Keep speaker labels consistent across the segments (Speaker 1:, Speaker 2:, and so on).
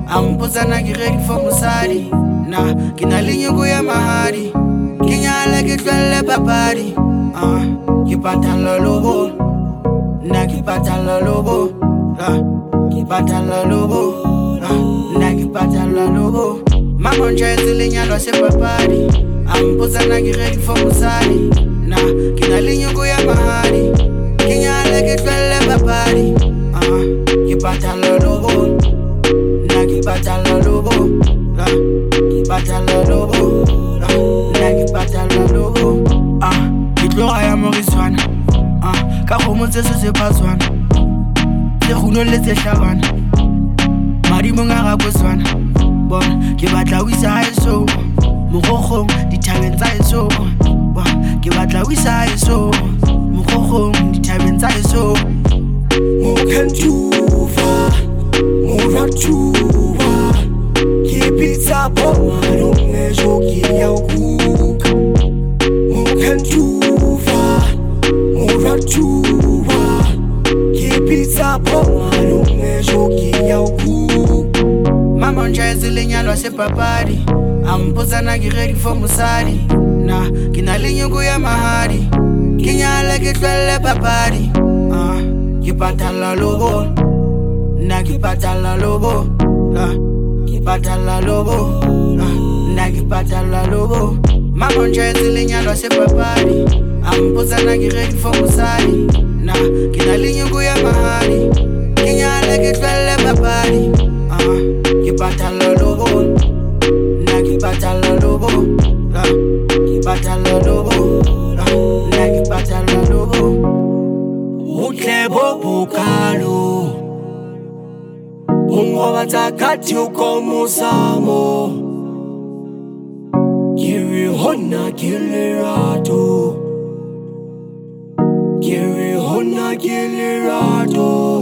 Speaker 1: Ampotsa na ke ready for mosadi. Na ke na le nyoko ya mahadi. Ke nyala ke tlwelle papadi. Ke patala lobo. Na ke patala lobo. Ke patala lobo. Na ke patala lobo. Mama njaetse lenyalo se papadi. Ampotsa na ke ready for mosadi. Na ke na le nyoko ya mahadi. Ke nyala ke tlwelle papadi. Ke patala lobo. Na ke patala lobo. Ke patala lobo. Na ke patala lobo. Ke tloga ya moriswana. Ka kgomo tse se patswana. Tse kguno le tse hlabana. Madimong a gakoswana. Bona ke batla o isa haeso. Mogogong dithabeng tsa haeso. Ke batla o isa haeso. Mogogong dithabeng tsa haeso.
Speaker 2: Mokantuva Moratuva Kipitsa Boma Lungejo Kiyaukuka Mokantuva Moratuva Kipitsa Boma Lungejo Kiyaukuka
Speaker 1: Mama njaetse lenyalo se papadi. Ampotsa na ke ready for mosadi. Na ke na le nyoko ya mahadi. Ke nyala ke tlwelle papadi. Ke patala lobo. Na ke patala lobo. Ke patala lobo. Na ke patala lobo. Mama njaetse lenyalo se papadi. Ampotsa na ke ready for mosadi. Na ke na le nyoko ya mahadi. Ke nyala ke tlwelle papadi. Ke patala lobo. Na ke patala lobo. Ke patala lobo. Na ke patala lobo.
Speaker 2: Utlebo bukalo Ungoba takati ukomusamo Kiri hona kilirato Kiri hona kilirato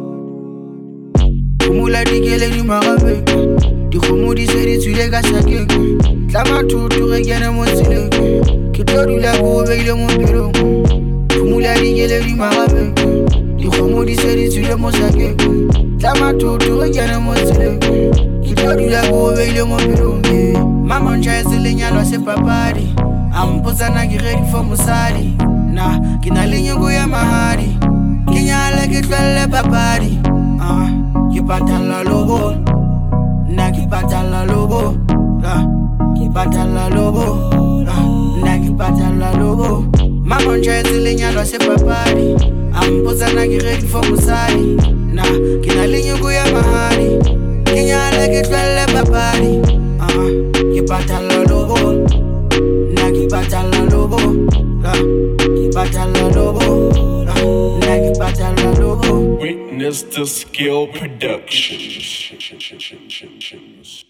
Speaker 1: Kumula dikele di magabe. Dikgomo di se di tswile ka sakeng. Tlama thuto re kene mo tseleng. Ke tlo dula ko beile mo pelong. Kumula dikele di magabe. Dikgomo di se di tswile mo sakeng. Tlama thuto re kene mo tseleng. Ke tlo dula ko beile mo pelong. Mama njaetse lenyalo se papadi. Ampotsa na ke ready for mosadi. Na ke na le nyoko ya mahadi. Ke nyala ke tlwelle papadi. Ke patala lobo. Na ke patala lobo. Ke patala lobo. Na ke patala lobo. Mama njaetse lenyalo se papadi. Ampotsa na ke ready for mosadi. Na ke na le nyoko ya mahadi. Ke nyala ke tlwelle papadi. Ke patala lobo. Na ke patala lobo. Ke patala lobo. Na ke patala lobo.
Speaker 3: Witness the skill productions.